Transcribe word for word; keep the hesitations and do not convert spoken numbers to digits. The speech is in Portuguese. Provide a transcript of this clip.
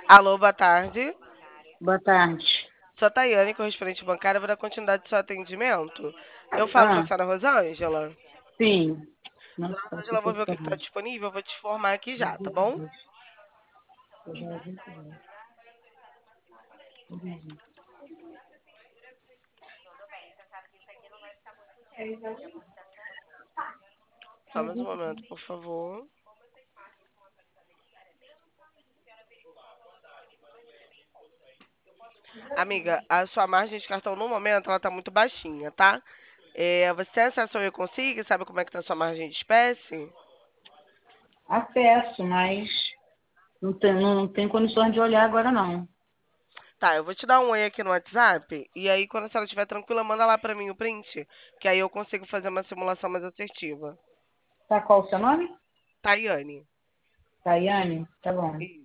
Alô, boa tarde. Boa tarde. Sou a Tayane, correspondente bancária, vou dar continuidade do seu atendimento. Eu falo com a Ah, senhora Rosângela. sim. Nossa, Dona parece que Rosângela, eu eu tô vou ver o que está escorrendo. disponível, eu vou te informar aqui Meu já, tá bom? Deus. Eu já vi tudo. Só mais um momento, por favor. Amiga, a sua margem de cartão no momento, ela tá muito baixinha, tá? É, você tem acesso ao e-consigo? Sabe como é que tá a sua margem de espécie? Acesso, mas não tem, não tem condições de olhar agora, não. Tá, eu vou te dar um oi aqui no WhatsApp, e aí quando a senhora estiver tranquila, manda lá pra mim o print, que aí eu consigo fazer uma simulação mais assertiva. Tá, qual o seu nome? Tayane. Tayane? Tá bom.